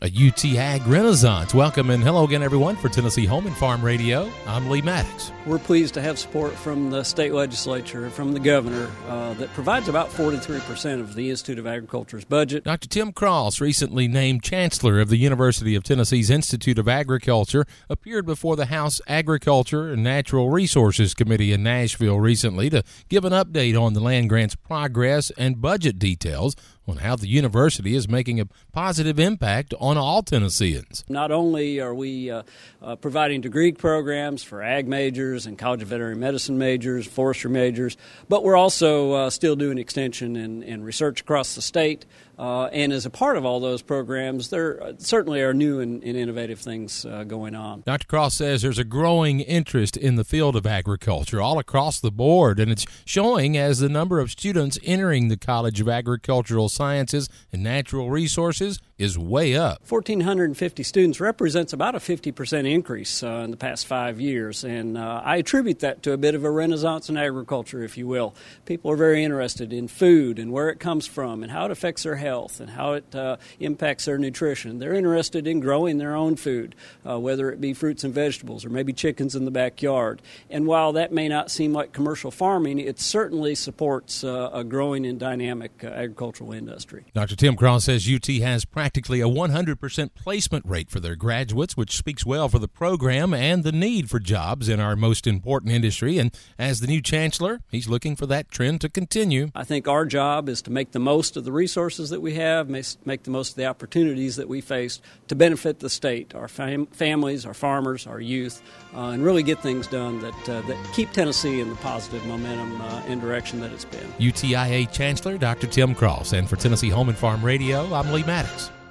A UT Ag Renaissance. Welcome and hello again, everyone, for Tennessee Home and Farm Radio. I'm Lee Maddox. We're pleased to have support from the state legislature, from the governor, that provides about 43% of the Institute of Agriculture's budget. Dr. Tim Cross, recently named Chancellor of the University of Tennessee's Institute of Agriculture, appeared before the House Agriculture and Natural Resources Committee in Nashville recently to give an update on the land grant's progress and budget details on how the university is making a positive impact on all Tennesseans. Not only are we providing degree programs for ag majors and College of Veterinary Medicine majors, forestry majors, but we're also still doing extension and research across the state. And as a part of all those programs, there certainly are new and innovative things going on. Dr. Cross says there's a growing interest in the field of agriculture all across the board, and it's showing as the number of students entering the College of Agricultural Sciences and Natural Resources is way up. 1,450 students represents about a 50% increase in the past 5 years, and I attribute that to a bit of a renaissance in agriculture, if you will. People are very interested in food and where it comes from and how it affects their health and how it impacts their nutrition. They're interested in growing their own food, whether it be fruits and vegetables or maybe chickens in the backyard. And while that may not seem like commercial farming, it certainly supports a growing and dynamic agricultural industry. Dr. Tim Cross says UT has practically a 100% placement rate for their graduates, which speaks well for the program and the need for jobs in our most important industry. And as the new chancellor, he's looking for that trend to continue. I think our job is to make the most of the resources that we have, make the most of the opportunities that we face to benefit the state, our families, our farmers, our youth, and really get things done that keep Tennessee in the positive momentum and direction that it's been. UTIA Chancellor Dr. Tim Cross. And for Tennessee Home and Farm Radio, I'm Lee Maddox.